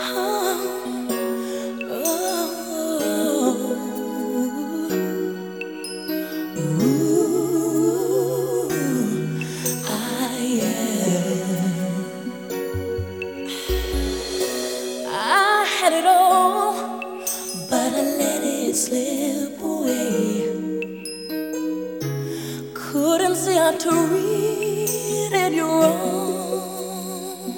I had it all, but I let it slip away. Couldn't see how to read it wrong.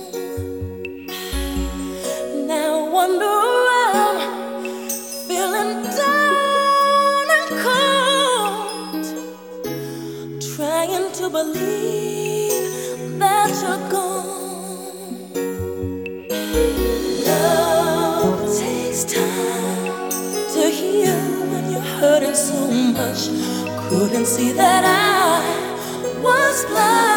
Now I wonder I'm feeling down and cold, trying to believe that you're gone. Love takes time to heal when you're hurting so much. Couldn't see that I was blind.